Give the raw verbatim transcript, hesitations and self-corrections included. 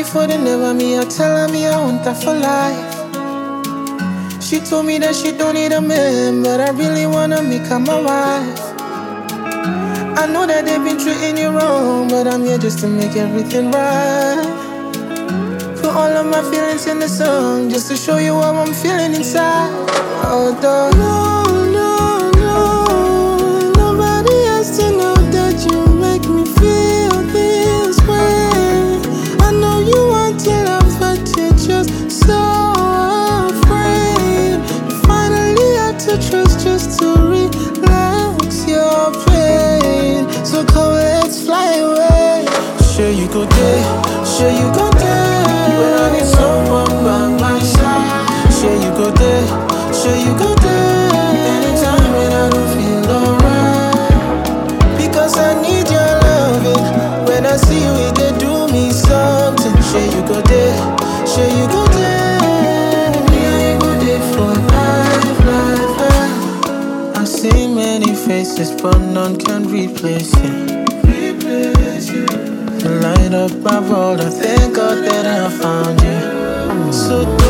before they never me, I tell her me I want her for life. She told me that she don't need a man, but I really wanna make her my wife. I know that they've been treating you wrong, but I'm here just to make everything right. Put all of my feelings in the song, just to show you how I'm feeling inside. Although no, no, no, nobody has to know that you make me feel this way. I know you want to love, but you're just so afraid. You finally had to trust just to relax your pain. So come, let's fly away. Sure you go there, sure you go there. When I need someone by my side. Sure you go there, sure you go there. Anytime when I don't feel alright, because I need your loving. When I see you, it they do me something. Sure you go there, sure you go there. Yeah, you go there for life, life, life. I've seen many faces, but none can replace you. Replace you. You light up my world, I thank God that I found you. So